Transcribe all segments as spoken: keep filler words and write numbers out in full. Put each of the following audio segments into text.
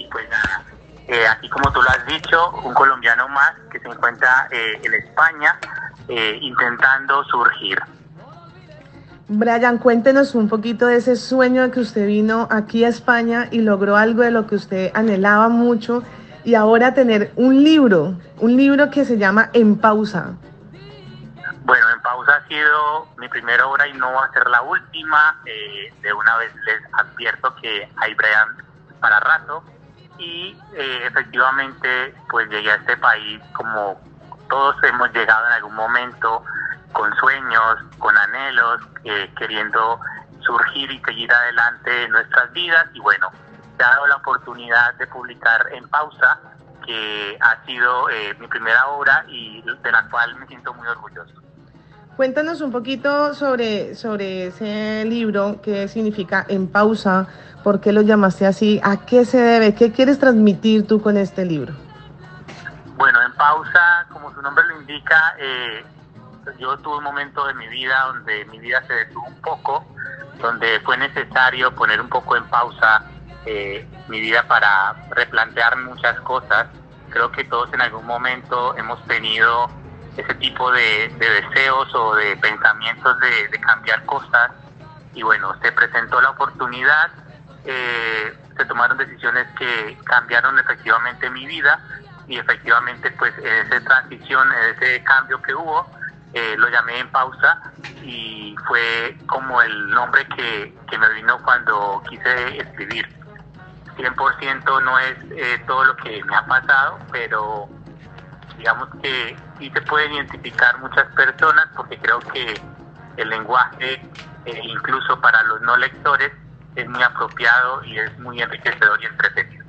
pues nada, eh, así como tú lo has dicho, un colombiano más que se encuentra eh, en España eh, intentando surgir. Brian, cuéntenos un poquito de ese sueño de que usted vino aquí a España y logró algo de lo que usted anhelaba mucho y ahora tener un libro, un libro que se llama En Pausa. Bueno, En Pausa ha sido mi primera obra y no va a ser la última. Eh, de una vez les advierto que hay Brian para rato y eh, efectivamente pues llegué a este país como todos hemos llegado en algún momento, con sueños, con anhelos, eh, queriendo surgir y seguir adelante en nuestras vidas. Y bueno, se ha dado la oportunidad de publicar En Pausa, que ha sido eh, mi primera obra y de la cual me siento muy orgulloso. Cuéntanos un poquito sobre, sobre ese libro, qué significa En Pausa, por qué lo llamaste así, a qué se debe, qué quieres transmitir tú con este libro. Bueno, En Pausa, como su nombre lo indica, eh, yo tuve un momento de mi vida donde mi vida se detuvo un poco, donde fue necesario poner un poco en pausa eh, mi vida para replantear muchas cosas. Creo que todos en algún momento hemos tenido ese tipo de, de deseos o de pensamientos de, de cambiar cosas y bueno, se presentó la oportunidad, eh, se tomaron decisiones que cambiaron efectivamente mi vida y efectivamente pues en esa transición, en ese cambio que hubo, Eh, lo llamé En Pausa y fue como el nombre que, que me vino cuando quise escribir. cien por ciento no es eh, todo lo que me ha pasado, pero digamos que sí se pueden identificar muchas personas porque creo que el lenguaje, eh, incluso para los no lectores, es muy apropiado y es muy enriquecedor y entretenido.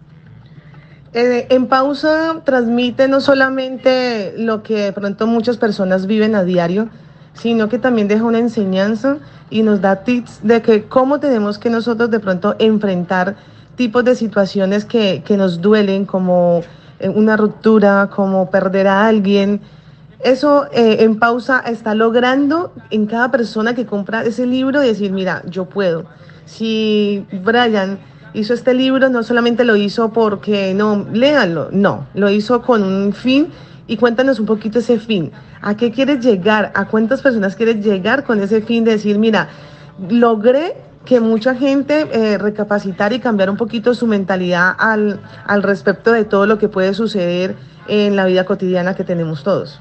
Eh, en Pausa transmite no solamente lo que de pronto muchas personas viven a diario, sino que también deja una enseñanza y nos da tips de que cómo tenemos que nosotros de pronto enfrentar tipos de situaciones que, que nos duelen, como eh, una ruptura, como perder a alguien. Eso eh, En Pausa está logrando en cada persona que compra ese libro decir, mira, yo puedo. Si Brian hizo este libro, no solamente lo hizo porque, no, léanlo, no, lo hizo con un fin. Y cuéntanos un poquito ese fin. ¿A qué quieres llegar? ¿A cuántas personas quieres llegar con ese fin de decir, mira, logré que mucha gente eh, recapacitar y cambiar un poquito su mentalidad al, al respecto de todo lo que puede suceder en la vida cotidiana que tenemos todos?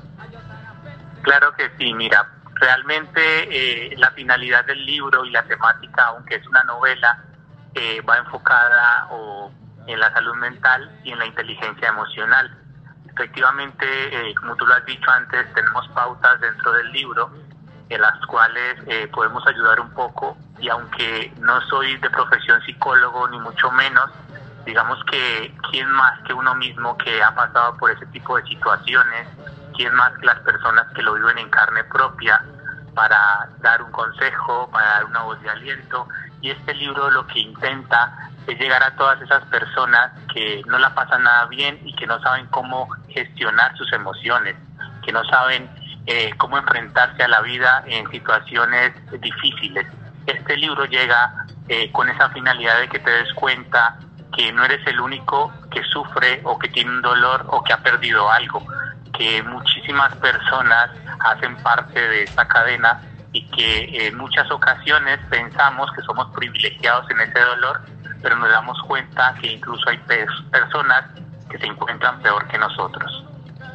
Claro que sí, mira, realmente eh, la finalidad del libro y la temática, aunque es una novela, eh, va enfocada o en la salud mental y en la inteligencia emocional. Efectivamente, eh, como tú lo has dicho antes, tenemos pautas dentro del libro en las cuales eh, podemos ayudar un poco y aunque no soy de profesión psicólogo ni mucho menos, digamos que quién más que uno mismo que ha pasado por ese tipo de situaciones, quién más que las personas que lo viven en carne propia para dar un consejo, para dar una voz de aliento. Y este libro lo que intenta es llegar a todas esas personas que no la pasan nada bien y que no saben cómo gestionar sus emociones, que no saben eh, cómo enfrentarse a la vida en situaciones difíciles. Este libro llega eh, con esa finalidad de que te des cuenta que no eres el único que sufre o que tiene un dolor o que ha perdido algo, que muchísimas personas hacen parte de esta cadena y que en muchas ocasiones pensamos que somos privilegiados en ese dolor, pero nos damos cuenta que incluso hay personas que se encuentran peor que nosotros.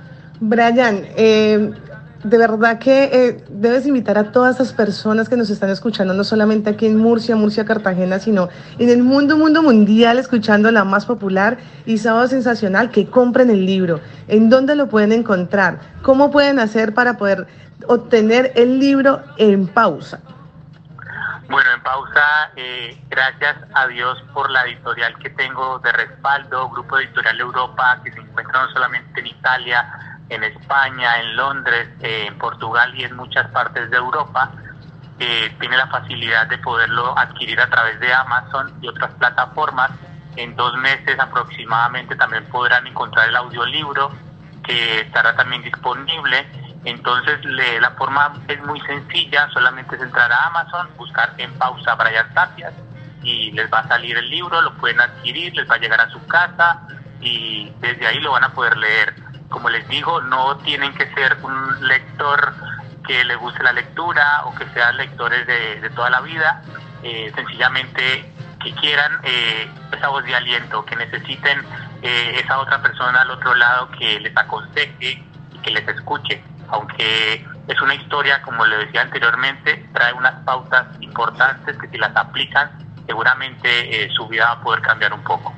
Brian, eh, de verdad que eh, debes invitar a todas esas personas que nos están escuchando, no solamente aquí en Murcia, Murcia, Cartagena, sino en el mundo, mundo mundial, escuchando la más popular y Sábado Sensacional, que compren el libro. ¿En dónde lo pueden encontrar? ¿Cómo pueden hacer para poder obtener el libro En Pausa? Bueno, En Pausa, eh, gracias a Dios por la editorial que tengo de respaldo, Grupo Editorial Europa, que se encuentra no solamente en Italia, en España, en Londres, eh, en Portugal y en muchas partes de Europa. Eh, tiene la facilidad de poderlo adquirir a través de Amazon y otras plataformas. En dos meses aproximadamente también podrán encontrar el audiolibro, que estará también disponible. Entonces le, la forma es muy sencilla, solamente es entrar a Amazon, buscar En Pausa Brian Tapias y les va a salir el libro, lo pueden adquirir, les va a llegar a su casa y desde ahí lo van a poder leer. Como les digo, no tienen que ser un lector que le guste la lectura o que sean lectores de, de toda la vida, eh, sencillamente que quieran eh, esa voz de aliento, que necesiten eh, esa otra persona al otro lado que les aconseje y que les escuche. Aunque es una historia, como le decía anteriormente, trae unas pautas importantes que si las aplican, seguramente eh, su vida va a poder cambiar un poco.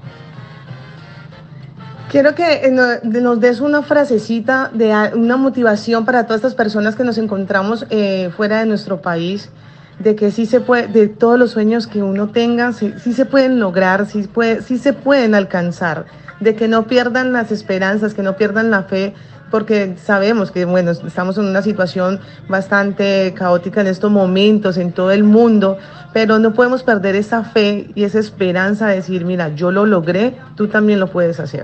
Quiero que nos des una frasecita de una motivación para todas estas personas que nos encontramos eh, fuera de nuestro país, de que sí se puede, de todos los sueños que uno tenga, sí, sí se pueden lograr, sí, puede, sí se pueden alcanzar, de que no pierdan las esperanzas, que no pierdan la fe, porque sabemos que, bueno, estamos en una situación bastante caótica en estos momentos en todo el mundo, pero no podemos perder esa fe y esa esperanza de decir, mira, yo lo logré, tú también lo puedes hacer.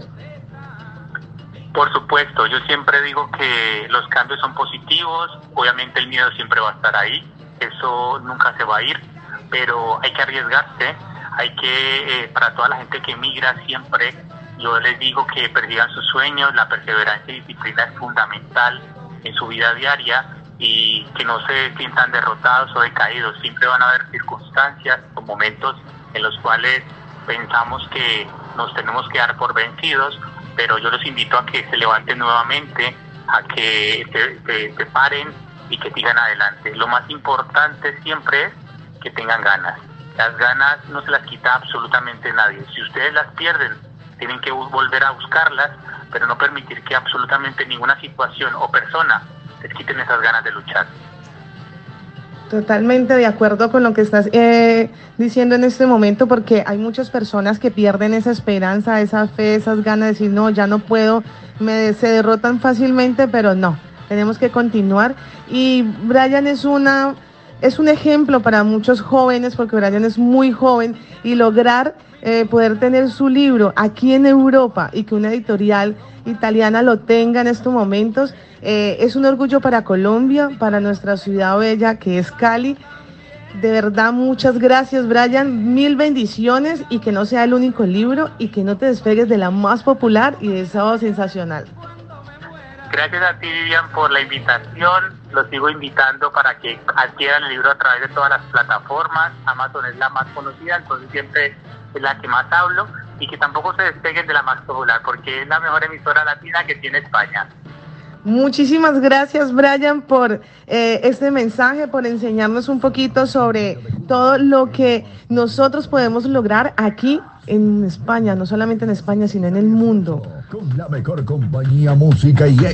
Por supuesto, yo siempre digo que los cambios son positivos, obviamente el miedo siempre va a estar ahí, eso nunca se va a ir, pero hay que arriesgarse, hay que, eh, para toda la gente que emigra siempre, yo les digo que persigan sus sueños, la perseverancia y disciplina es fundamental en su vida diaria y que no se sientan derrotados o decaídos, siempre van a haber circunstancias o momentos en los cuales pensamos que nos tenemos que dar por vencidos, pero yo los invito a que se levanten nuevamente, a que se, se, se paren y que sigan adelante. Lo más importante siempre es que tengan ganas. Las ganas no se las quita absolutamente nadie. Si ustedes las pierden, tienen que volver a buscarlas, pero no permitir que absolutamente ninguna situación o persona les quiten esas ganas de luchar. Totalmente de acuerdo con lo que estás eh, diciendo en este momento, porque hay muchas personas que pierden esa esperanza, esa fe, esas ganas de decir, no, ya no puedo, me, se derrotan fácilmente, pero no, tenemos que continuar. Y Brian es una, es un ejemplo para muchos jóvenes, porque Brian es muy joven, y lograr eh, poder tener su libro aquí en Europa y que una editorial italiana lo tenga en estos momentos, eh, es un orgullo para Colombia, para nuestra ciudad bella que es Cali. De verdad, muchas gracias, Brian, mil bendiciones y que no sea el único libro y que no te despegues de la más popular y de esa sensacional. Gracias a ti, Vivian, por la invitación. Los sigo invitando para que adquieran el libro a través de todas las plataformas. Amazon es la más conocida, entonces siempre es la que más hablo, y que tampoco se despeguen de la más popular, porque es la mejor emisora latina que tiene España. Muchísimas gracias, Brian, por eh, este mensaje, por enseñarnos un poquito sobre todo lo que nosotros podemos lograr aquí en España, no solamente en España, sino en el mundo. Con la mejor compañía, música y